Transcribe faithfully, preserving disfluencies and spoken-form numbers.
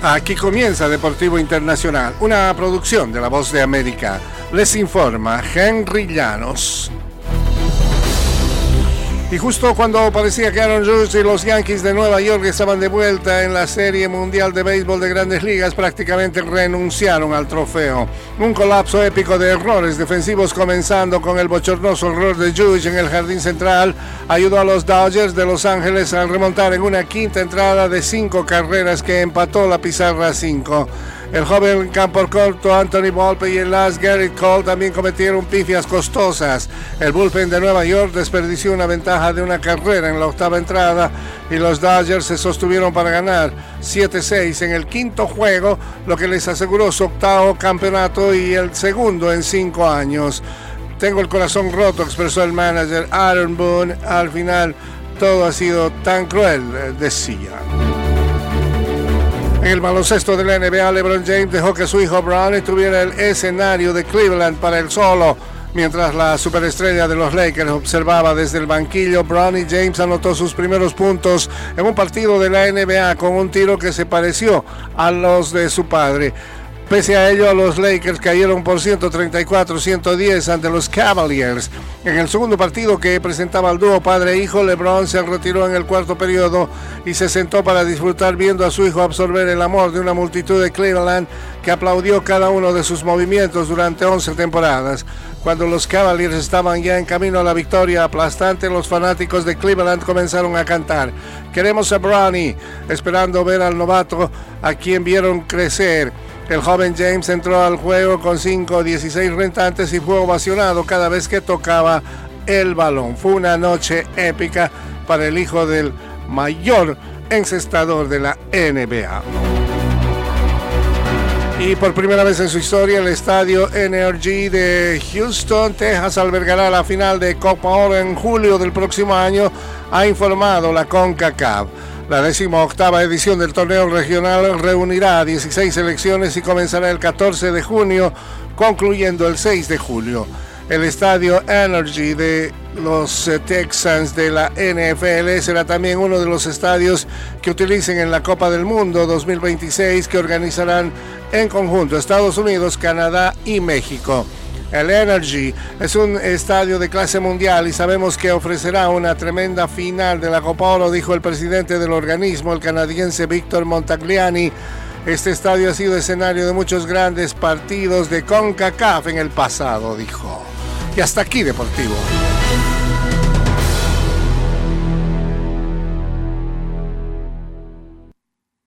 Aquí comienza Deportivo Internacional, una producción de La Voz de América. Les informa Henry Llanos. Y justo cuando parecía que Aaron Judge y los Yankees de Nueva York estaban de vuelta en la Serie Mundial de Béisbol de Grandes Ligas, prácticamente renunciaron al trofeo. Un colapso épico de errores defensivos, comenzando con el bochornoso error de Judge en el jardín central, ayudó a los Dodgers de Los Ángeles a remontar en una quinta entrada de cinco carreras que empató la pizarra a cinco. El joven campo corto Anthony Volpe y el Last Garrett Cole también cometieron pifias costosas. El bullpen de Nueva York desperdició una ventaja de una carrera en la octava entrada y los Dodgers se sostuvieron para ganar siete seis en el quinto juego, lo que les aseguró su octavo campeonato y el segundo en cinco años. Tengo el corazón roto, expresó el manager Aaron Boone. Al final todo ha sido tan cruel, decía. En el baloncesto de la N B A, LeBron James dejó que su hijo Bronny tuviera el escenario de Cleveland para él solo. Mientras la superestrella de los Lakers observaba desde el banquillo, Bronny James anotó sus primeros puntos en un partido de la N B A con un tiro que se pareció a los de su padre. Pese a ello, los Lakers cayeron por ciento treinta y cuatro a ciento diez ante los Cavaliers. En el segundo partido que presentaba al dúo padre-hijo, LeBron se retiró en el cuarto periodo y se sentó para disfrutar viendo a su hijo absorber el amor de una multitud de Cleveland que aplaudió cada uno de sus movimientos durante once temporadas. Cuando los Cavaliers estaban ya en camino a la victoria aplastante, los fanáticos de Cleveland comenzaron a cantar "Queremos a Bronny", esperando ver al novato a quien vieron crecer. El joven James entró al juego con cinco dieciséis rentantes y fue ovacionado cada vez que tocaba el balón. Fue una noche épica para el hijo del mayor encestador de la N B A. Y por primera vez en su historia, el estadio N R G de Houston, Texas, albergará la final de Copa Oro en julio del próximo año, ha informado la CONCACAF. La decimoctava edición del torneo regional reunirá a dieciséis selecciones y comenzará el catorce de junio, concluyendo el seis de julio. El estadio Energy de los Texans de la N F L será también uno de los estadios que utilicen en la Copa del Mundo dos mil veintiséis, que organizarán en conjunto Estados Unidos, Canadá y México. El Energy es un estadio de clase mundial y sabemos que ofrecerá una tremenda final de la Copa Oro, dijo el presidente del organismo, el canadiense Victor Montagliani. Este estadio ha sido escenario de muchos grandes partidos de CONCACAF en el pasado, dijo. Y hasta aquí, Deportivo.